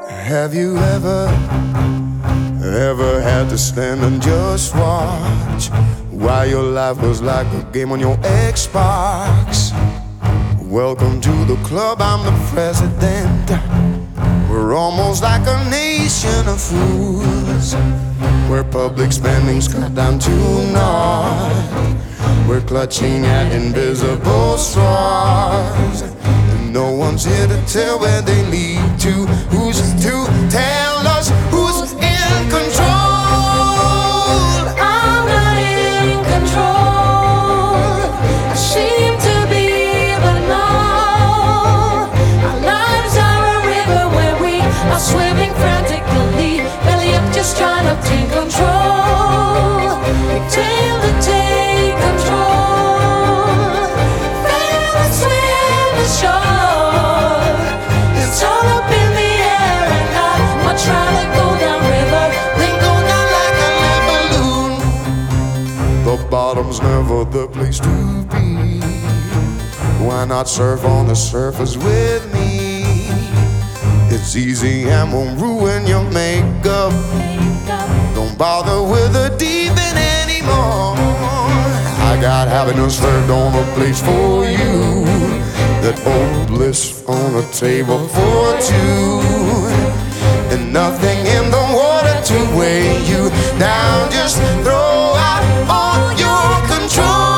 Have you ever had to stand and just watch while your life was like a game on your Xbox? Welcome to the club, I'm the president. We're almost like a nation of fools, where public spending's cut down to naught. We're clutching at invisible straws, and no one's here to tell where they lead to. Who's to tell us who's in control? I'm not in control. I seem to be, but no. Our lives are a river where we are swimming frantically, belly up, just trying to take control. Tail to take control. Fail and swim ashore. It's all up in the air, and I'm much rather go down river than go down like a lead balloon. The bottom's never the place to be. Why not surf on the surface with me? It's easy and won't ruin your makeup. Don't bother with the deep end anymore. I got happiness served on a plate for you, that old bliss on a table for two, and nothing in the water to weigh you down. Just throw out all your control.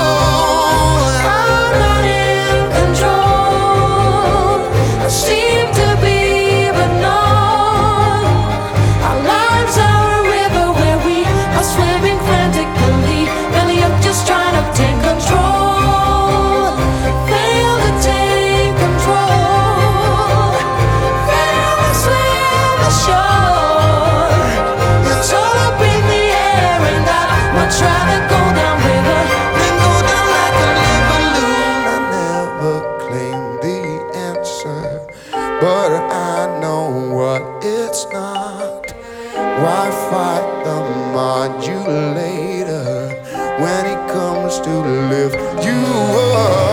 I'm not in control. I seem to be, but no. Our lives are a river where we are swimming frantically, belly up, just trying to take control. Fail to take control. Fail to swim ashore. It's all up in the air, and I'd much rather go down river than go down like a lead balloon. I never claimed the answer, but I know what it's not. Why fight the modulator when he comes to lift you up?